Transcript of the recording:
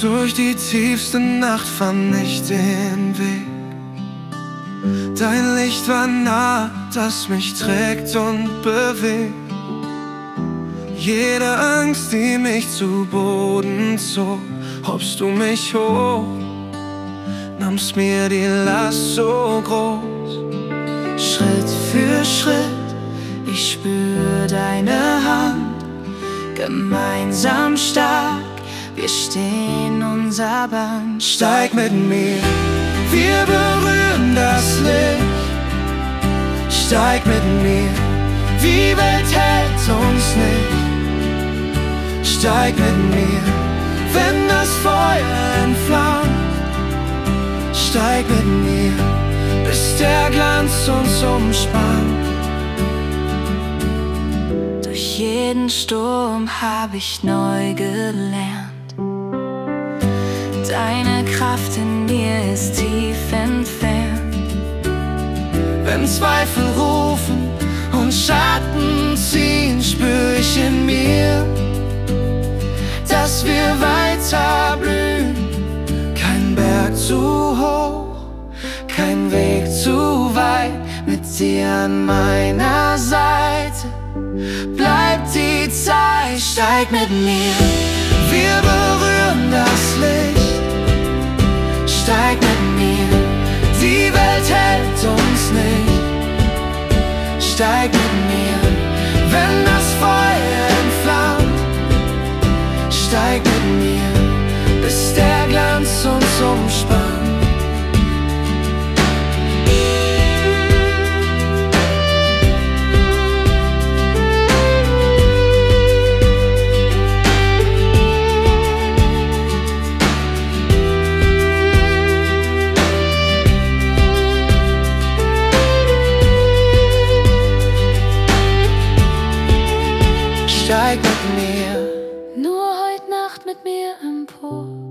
Durch die tiefste Nacht fand ich den Weg. Dein Licht war nah, das mich trägt und bewegt. Jede Angst, die mich zu Boden zog, hobst du mich hoch, nahmst mir die Last so groß. Schritt für Schritt, ich spür deine Hand. Gemeinsam stark, wir stehen unser Band. Steig mit mir, wir berühren das Licht. Steig mit mir, die Welt hält uns nicht. Steig mit mir, wenn das Feuer entflammt. Steig mit mir, bis der Glanz uns umspannt. Durch jeden Sturm hab ich neu gelernt. Deine Kraft in mir ist tief entfernt. Wenn Zweifel rufen und Schatten ziehen, spür ich in mir, dass wir weiter blühen. Kein Berg zu hoch, kein Weg zu weit. Mit dir an meiner Seite bleibt die Zeit. Steig mit mir, wir berühren das Licht. Steig mit mir, die Welt hält uns nicht. Steig mit mir, wenn das Feuer entflammt. Steig mit mir, bis der Glanz uns umspannt. Steig mit mir, nur heute Nacht mit mir empor.